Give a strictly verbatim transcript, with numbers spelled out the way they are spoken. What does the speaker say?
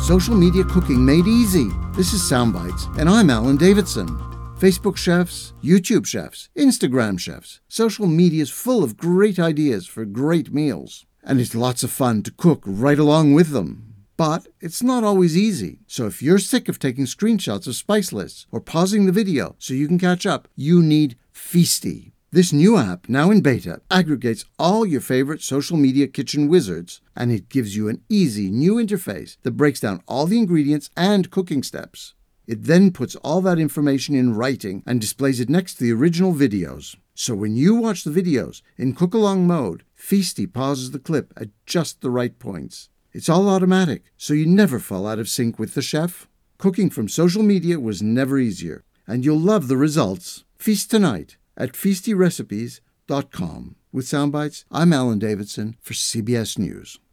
Social media cooking made easy. This is Soundbites, and I'm Alan Davidson. Facebook chefs, YouTube chefs, Instagram chefs. Social media is full of great ideas for great meals. And it's lots of fun to cook right along with them. But it's not always easy. So if you're sick of taking screenshots of spice lists or pausing the video so you can catch up, you need Feasty. This new app, now in beta, aggregates all your favorite social media kitchen wizards, and it gives you an easy new interface that breaks down all the ingredients and cooking steps. It then puts all that information in writing and displays it next to the original videos. So when you watch the videos in cook-along mode, Feasty pauses the clip at just the right points. It's all automatic, so you never fall out of sync with the chef. Cooking from social media was never easier, and you'll love the results. Feast tonight at feasty recipes dot com. With Soundbites, I'm Alan Davidson for C B S News.